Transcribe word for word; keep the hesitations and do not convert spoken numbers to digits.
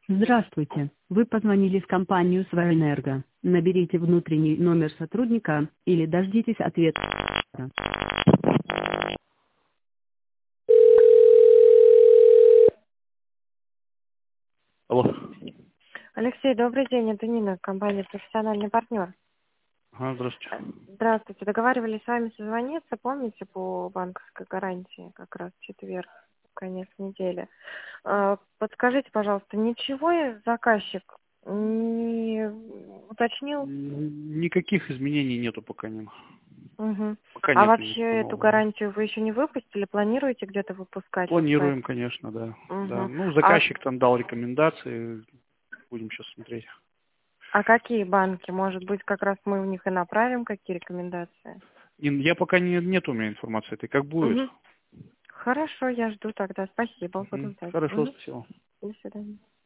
Здравствуйте. Вы позвонили в компанию «Сваэнерго». Наберите внутренний номер сотрудника или дождитесь ответа. Алло. Алексей, добрый день. Это Нина, компания «Профессиональный партнер». Ага, здравствуйте. Э, Здравствуйте. Договаривались с вами созвониться, помните, по банковской гарантии, как раз в четверг, конец недели. Э, Подскажите, пожалуйста, ничего заказчик не уточнил? М, Никаких изменений нету пока не. Угу. Пока А нету вообще ничего эту нового. гарантию вы еще не выпустили? Планируете где-то выпускать? Вот по Планируем, этому? конечно, да. Да. Угу. Ну, А, заказчик там дал рекомендации. Будем сейчас смотреть. а какие банки? Может быть, как раз мы в них и направим какие рекомендации? И я пока не, нет у меня информации этой, как будет. Угу. Хорошо, я жду тогда. Спасибо, буду Мгм. ждать. Хорошо, Угу. спасибо. До свидания.